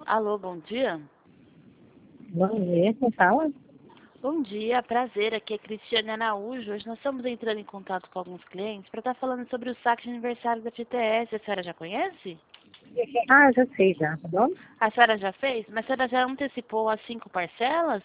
Alô, bom dia. Bom dia, quem fala? Bom dia, prazer. Aqui é Cristiane Araújo. Hoje nós estamos entrando em contato com alguns clientes para estar falando sobre o saque de aniversário da FGTS. A senhora já conhece? Ah, já sei já, tá bom? A senhora já fez? Mas a senhora já antecipou as 5 parcelas?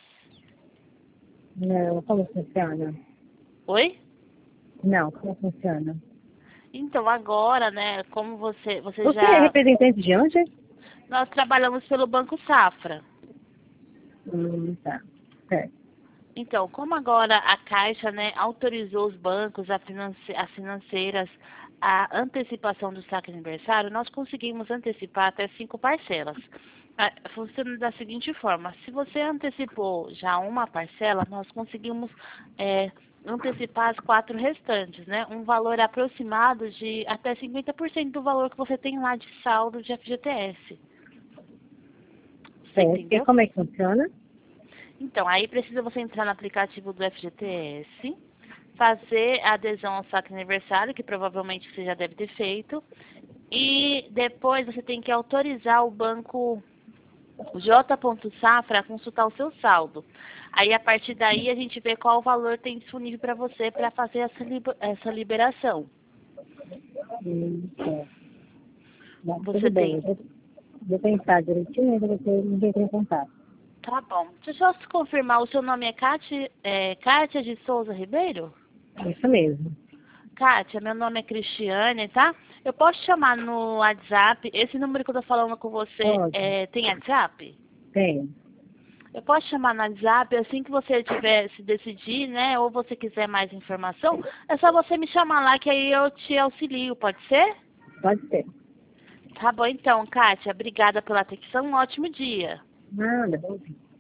Não, como funciona? Oi? Não, como funciona? Então, agora, né, como você Você é já... representante de onde? Nós trabalhamos pelo Banco Safra. Tá, certo. Então, como agora a Caixa, né, autorizou os bancos, as financeiras, a antecipação do saque aniversário, nós conseguimos antecipar até 5 parcelas. Funciona da seguinte forma: se você antecipou já uma parcela, nós conseguimos antecipar as 4 restantes, né? Um valor aproximado de até 50% do valor que você tem lá de saldo de FGTS. Você Certo. E entendeu? como é que funciona? Então, aí precisa você entrar no aplicativo do FGTS, fazer a adesão ao saque aniversário, que provavelmente você já deve ter feito, e depois você tem que autorizar o banco J.Safra a consultar o seu saldo. Aí, a partir daí, a gente vê qual valor tem disponível para você para fazer essa liberação. Certo. Bom, Você tudo bem. tem... Eu vou pensar direitinho e você me entra em contato. Tá bom. Deixa eu só confirmar, o seu nome é Kátia de Souza Ribeiro? Isso mesmo. Kátia, meu nome é Cristiane, tá? Eu posso te chamar no WhatsApp? Esse número que eu tô falando com você Pode? tem WhatsApp? Tem. Eu posso chamar no WhatsApp, assim que você tiver se decidir, né? Ou você quiser mais informação, é só você me chamar lá que aí eu te auxilio, pode ser? Pode ser. Tá bom então, Kátia. Obrigada pela atenção. Um ótimo dia. Nada, bom dia.